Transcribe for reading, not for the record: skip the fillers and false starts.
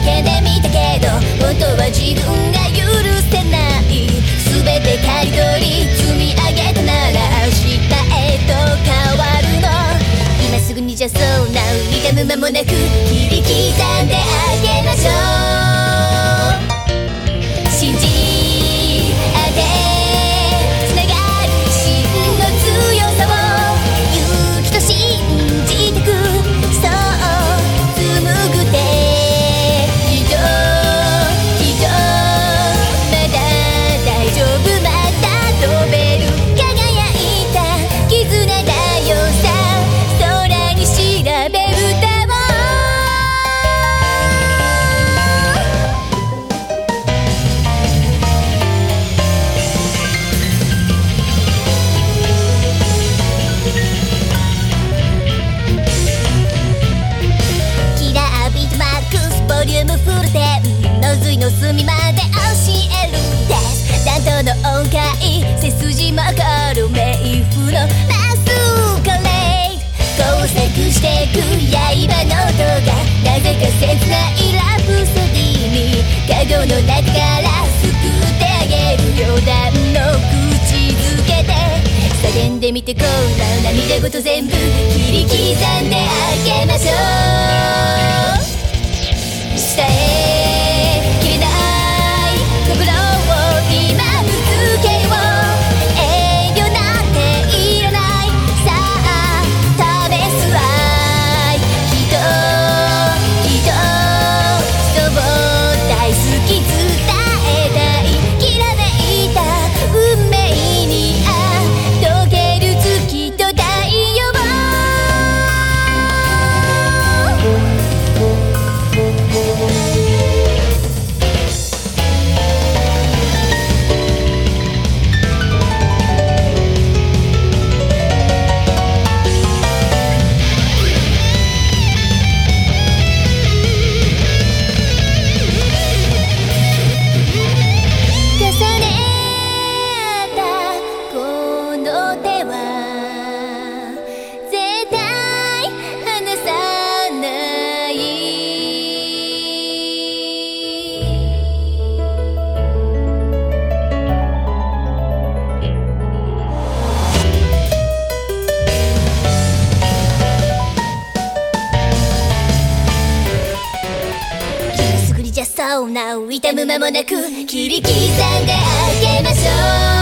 叫んでみたけど本当は自分が許せない。全て刈り取り積み上げたなら明日へと変わるの。今すぐにじゃそうな痛む間もなく切り刻んであげましょう。信じ合ってつながる真の強さを勇気と信じてく。そう紡ぐてきっとまだ大丈夫。また飛べる輝いた絆だよさ。空に調べ歌をキラービートマックスボリュームフルテンの髄の隅まで教えるんです。弾頭の音階背筋もこる冥府のマスカレード交錯してく刃の音がなぜか切ないラプソディにカゴの中から救ってあげる。余談の口づけで叫んでみてこんな涙ごと全部切り刻んであげましょう。下へ切れない心を今ぶつけよう。遠慮なんていらない。さあ試す愛きっとそう大好き伝えたい。きらめいた運命に溶ける月と太陽。重ねたこの手は絶対離さない。今すぐにじゃそうな痛む間もなく切り刻んであげましょう。